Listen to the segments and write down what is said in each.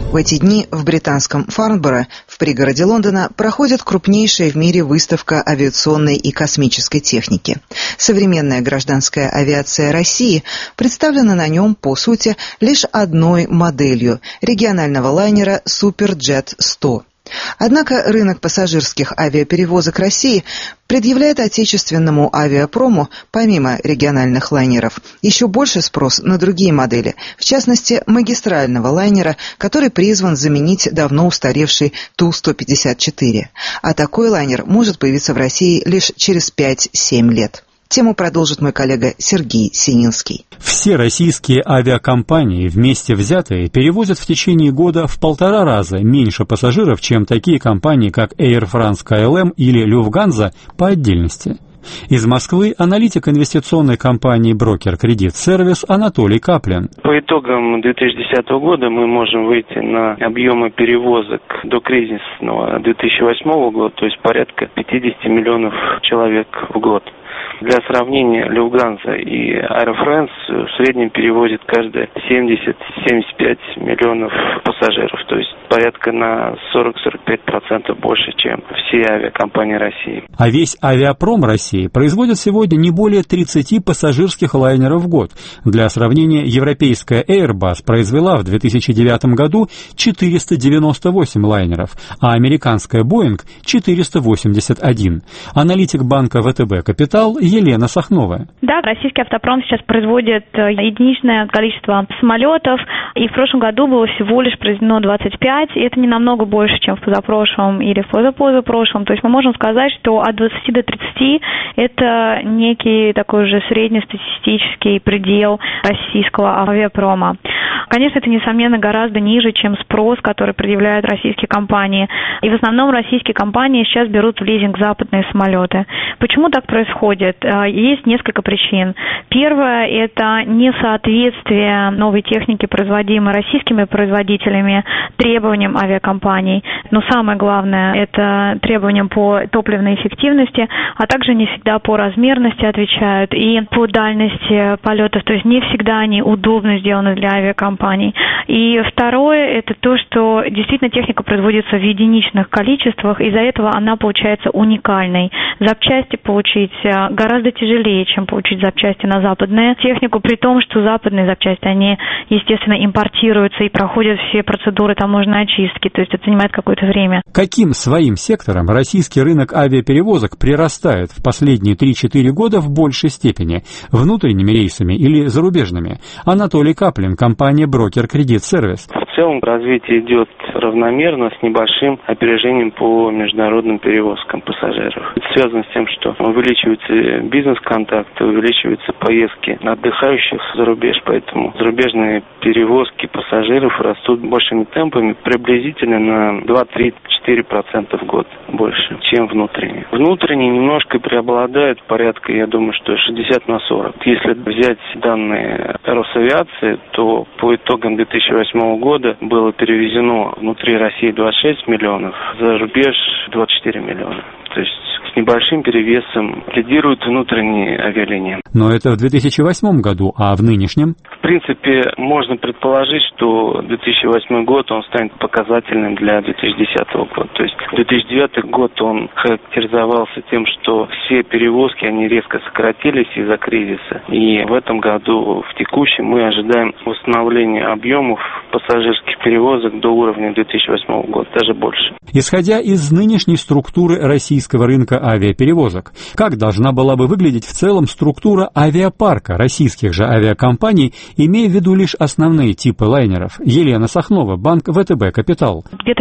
В эти дни в британском Фарнборо, в пригороде Лондона, проходит крупнейшая в мире выставка авиационной и космической техники. Современная гражданская авиация России представлена на нем, по сути, лишь одной моделью – регионального лайнера «Суперджет-100». Однако рынок пассажирских авиаперевозок России предъявляет отечественному авиапрому, помимо региональных лайнеров, еще больше спрос на другие модели, в частности, магистрального лайнера, который призван заменить давно устаревший Ту-154. А такой лайнер может появиться в России лишь через 5-7 лет. Тему продолжит мой коллега Сергей Сининский. Все российские авиакомпании вместе взятые перевозят в течение года в 1,5 раза меньше пассажиров, чем такие компании, как Air France-KLM или Lufthansa по отдельности. Из Москвы аналитик инвестиционной компании «Брокер Кредит Сервис» Анатолий Каплин. По итогам 2010 года мы можем выйти на объемы перевозок до кризисного 2008 года, то есть порядка 50 миллионов человек в год. Для сравнения, Lufthansa и Air France в среднем перевозят каждые 70-75 миллионов пассажиров, то есть порядка на 40-45% больше, чем все авиакомпании России. А весь авиапром России производит сегодня не более 30 пассажирских лайнеров в год. Для сравнения, европейская Airbus произвела в 2009 году 498 лайнеров, а американская Boeing – 481. Аналитик банка ВТБ «Капитал» Елена Сахнова. Да, российский автопром сейчас производит единичное количество самолетов, и в прошлом году было всего лишь произведено 25, и это не намного больше, чем в позапрошлом или в позапрошлом. То есть мы можем сказать, что от 20 до 30 это некий такой же среднестатистический предел российского авиапрома. Конечно, это, несомненно, гораздо ниже, чем спрос, который предъявляют российские компании. И в основном российские компании сейчас берут в лизинг западные самолеты. Почему так происходит? Есть несколько причин. Первое – это несоответствие новой техники, производимой российскими производителями, требованиям авиакомпаний. Но самое главное – это требованиям по топливной эффективности, а также не всегда по размерности отвечают и по дальности полетов. То есть не всегда они удобно сделаны для авиакомпаний. И второе – это то, что действительно техника производится в единичных количествах, из-за этого она получается уникальной. Запчасти получить гораздо тяжелее, чем получить запчасти на западную технику, при том, что западные запчасти, они, естественно, импортируются и проходят все процедуры таможенной очистки, то есть это занимает какое-то время. Каким своим сектором российский рынок авиаперевозок прирастает в последние 3-4 года в большей степени? Внутренними рейсами или зарубежными? Анатолий Каплин, компания «Брокер Кредит Сервис». В целом развитие идет равномерно, с небольшим опережением по международным перевозкам пассажиров. Это связано с тем, что увеличиваются бизнес-контакты, увеличиваются поездки отдыхающих за рубеж, поэтому зарубежные перевозки пассажиров растут большими темпами, приблизительно на 2-3-4% в год больше, чем внутренние. Внутренние немножко преобладают, порядка, я думаю, что 60/40. Если взять данные Росавиации, то по итогам 2008 года было перевезено внутри России 26 миллионов, за рубеж 24 миллиона. То есть с небольшим перевесом лидируют внутренние авиалинии. Но это в 2008 году, а в нынешнем? В принципе, можно предположить, что 2008 год он станет показательным для 2010 года. То есть 2009 год он характеризовался тем, что все перевозки, они резко сократились из-за кризиса. И в этом году, в текущем, мы ожидаем восстановления объемов пассажирских перевозок до уровня 2008 года, даже больше. Исходя из нынешней структуры российского рынка авиаперевозок, как должна была бы выглядеть в целом структура авиапарка российских же авиакомпаний, имея в виду лишь основные типы лайнеров? Елена Сахнова, банк ВТБ «Капитал». Где-то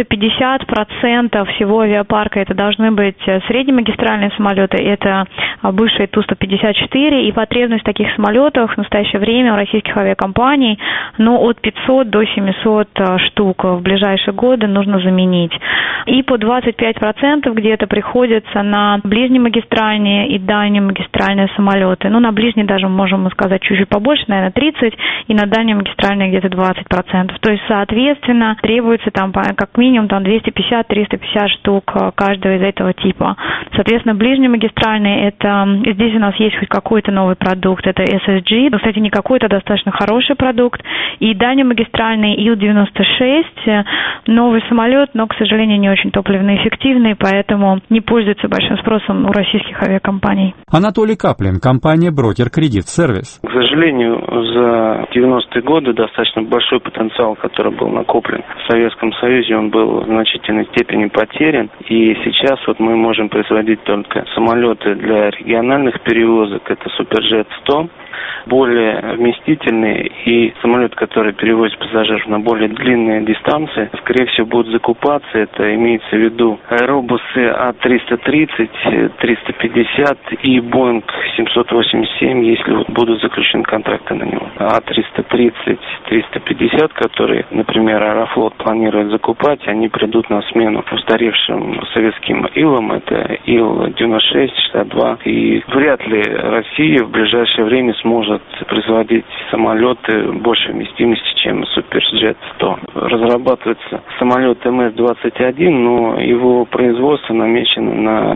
50% всего авиапарка это должны быть среднемагистральные самолеты, это бывшие Ту-154, и потребность в таких самолетах в настоящее время у российских авиакомпаний от 500 до 700 штук в ближайшие годы нужно заменить. И по 25% где-то приходится на на ближнемагистральные и дальнемагистральные самолеты. Ну, на ближние даже можем сказать чуть-чуть побольше, наверное, 30%, и на дальнемагистральные где-то 20%. То есть, соответственно, требуется там как минимум там 250-350 штук каждого из этого типа. Соответственно, ближнемагистральные, это здесь у нас есть хоть какой-то новый продукт, это SSG, но, кстати, не какой-то, достаточно хороший продукт. И дальнемагистральный Ил-96, новый самолет, но, к сожалению, не очень топливно-эффективный, поэтому не пользуется большим спросом у российских авиакомпаний. Анатолий Каплин, компания «Брокер Кредит Сервис». К сожалению, за 90-е годы достаточно большой потенциал, который был накоплен в Советском Союзе, он был в значительной степени потерян. И сейчас вот мы можем производить только самолеты для региональных перевозок, это Суперджет-100, более вместительные, и самолет, который перевозит пассажиров на более длинные дистанции, скорее всего, будут закупаться. Это имеется в виду аэробусы А330, 350 и Boeing 787, если вот будут заключены контракты на него. А330, 350, которые, например, Аэрофлот планирует закупать, они придут на смену устаревшим советским Илам, это Ил-96, 62. И вряд ли Россия в ближайшее время сможет производить самолеты большей вместимости, чем Суперджет-100. Разрабатывается самолет МС-21, но его производство намечено на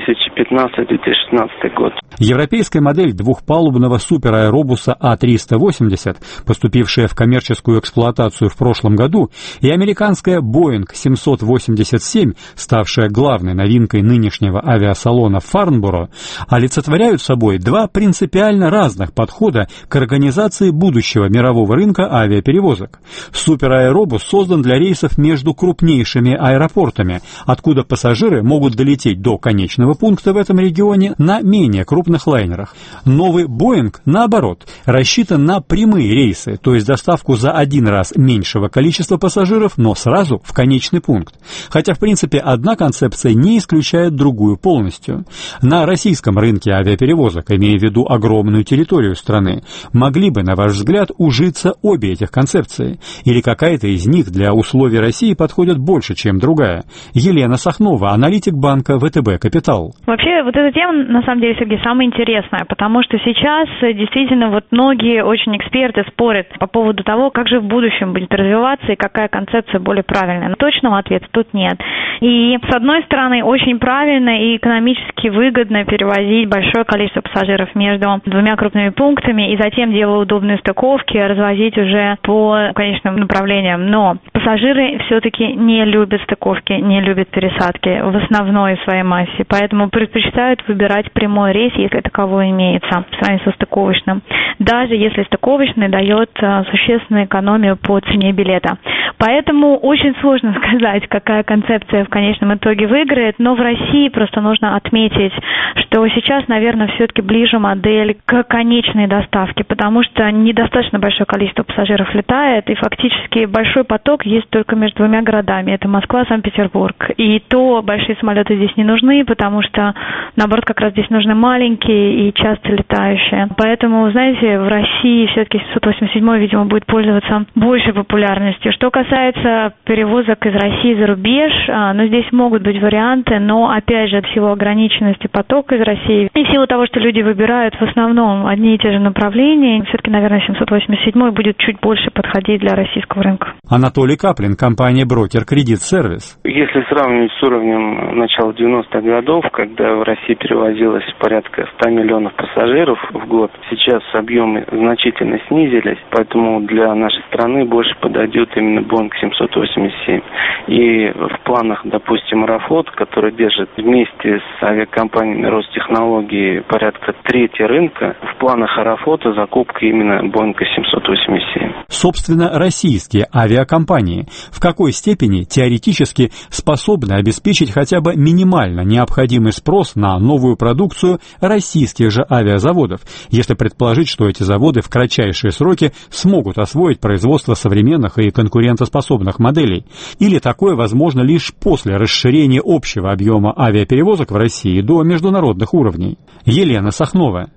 2015-2016 год. Европейская модель двухпалубного супераэробуса А380, поступившая в коммерческую эксплуатацию в прошлом году, и американская Boeing 787, ставшая главной новинкой нынешнего авиасалона в Фарнборо, олицетворяют собой два принципиально разных подхода к организации будущего мирового рынка авиаперевозок. Супераэробус создан для рейсов между крупнейшими аэропортами, откуда пассажиры могут долететь до конечного пункта в этом регионе на менее крупных лайнерах. Новый Boeing, наоборот, рассчитан на прямые рейсы, то есть доставку за один раз меньшего количества пассажиров, но сразу в конечный пункт. Хотя, в принципе, одна концепция не исключает другую полностью. На российском рынке авиаперевозок, имея в виду огромную территорию страны, могли бы, на ваш взгляд, ужиться обе этих концепции? Или какая-то из них для условий России подходит больше, чем другая? Елена Сахнова, аналитик банка ВТБ Капитал. Вообще, вот эта тема, на самом деле, Сергей, самая интересная, потому что сейчас действительно вот многие очень эксперты спорят по поводу того, как же в будущем будет развиваться и какая концепция более правильная. Но точного ответа тут нет. И, с одной стороны, очень правильно и экономически выгодно перевозить большое количество пассажиров между двумя крупными пунктами и затем, делая удобные стыковки, развозить уже по конечным направлениям. Но пассажиры все-таки не любят стыковки, не любят пересадки в основной своей массе, поэтому предпочитают выбирать прямой рейс, если таковой имеется, в сравнении со стыковочным, даже если стыковочный дает существенную экономию по цене билета. Поэтому очень сложно сказать, какая концепция в конечном итоге выиграет, но в России просто нужно отметить, что сейчас, наверное, все-таки ближе модель к конечной доставке, потому что недостаточно большое количество пассажиров летает, и фактически большой поток есть только между двумя городами. Это Москва и Санкт-Петербург. И то большие самолеты здесь не нужны, потому что, наоборот, как раз здесь нужны маленькие и часто летающие. Поэтому, знаете, в России все-таки 787, видимо, будет пользоваться большей популярностью. Что касается перевозок из России за рубеж, ну, здесь могут быть варианты, но, опять же, в силу ограниченности потока из России и в силу того, что люди выбирают в основном одни и те же направления, все-таки, наверное, 787 будет чуть больше подходить для российского рынка. Анатолий Каплин, компания «Брокер Кредит Сервис». Если сравнивать с уровнем начала 90-х годов, когда в России перевозилось порядка 100 миллионов пассажиров в год, сейчас объемы значительно снизились, поэтому для нашей страны больше подойдет именно Boeing 787. И в планах, допустим, Аэрофлот, который держит вместе с авиакомпаниями Ростехнологии порядка трети рынка, в планах Аэрофлота закупка именно Boeing 787. Собственно, российские авиакомпании в какой степени теоретически способны обеспечить хотя бы минимально необходимый спрос на новую продукцию российских же авиазаводов, если предположить, что эти заводы в кратчайшие сроки смогут освоить производство современных и конкурентоспособных моделей? Или такое возможно лишь после расширения общего объема авиаперевозок в России до международных уровней? Елена Сахнова.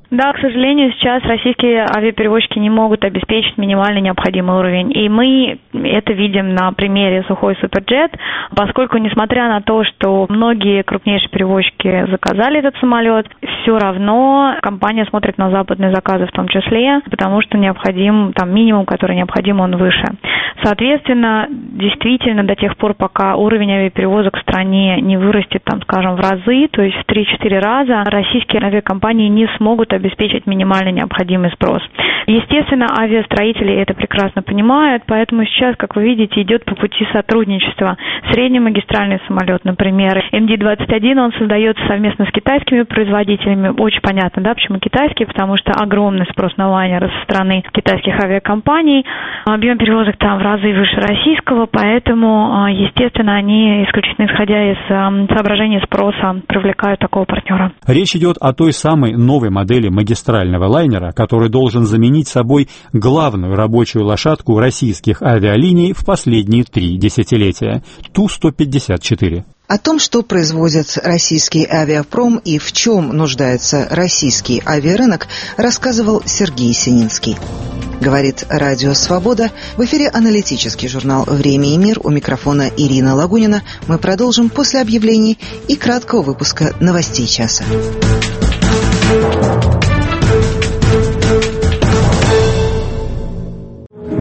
Да, к сожалению, сейчас российские авиаперевозчики не могут обеспечить минимально необходимый уровень. И мы это видим на примере Сухой Суперджет, поскольку, несмотря на то, что многие крупнейшие перевозчики заказали этот самолет, все равно компания смотрит на западные заказы в том числе, потому что необходим, там минимум, который необходим, он выше. Соответственно, действительно, до тех пор, пока уровень авиаперевозок в стране не вырастет, там, скажем, в разы, то есть в 3-4 раза, российские авиакомпании не смогут обеспечить минимально необходимый спрос. Естественно, авиастроители это прекрасно понимают, поэтому сейчас, как вы видите, идет по пути сотрудничества. Среднемагистральный самолет, например, МД-21, он создается совместно с китайскими производителями. Очень понятно, да, почему китайские, потому что огромный спрос на лайнеры со стороны китайских авиакомпаний. Объем перевозок там в разы выше российского, поэтому, естественно, они исключительно исходя из соображений спроса привлекают такого партнера. Речь идет о той самой новой модели магистрального лайнера, который должен заменить собой главную рабочую лошадку российских авиалиний в последние 3 десятилетия – Ту-154. О том, что производит российский авиапром и в чем нуждается российский авиарынок, рассказывал Сергей Сининский. Говорит Радио Свобода. В эфире аналитический журнал «Время и мир». У микрофона Ирина Лагунина. Мы продолжим после объявлений и краткого выпуска новостей часа.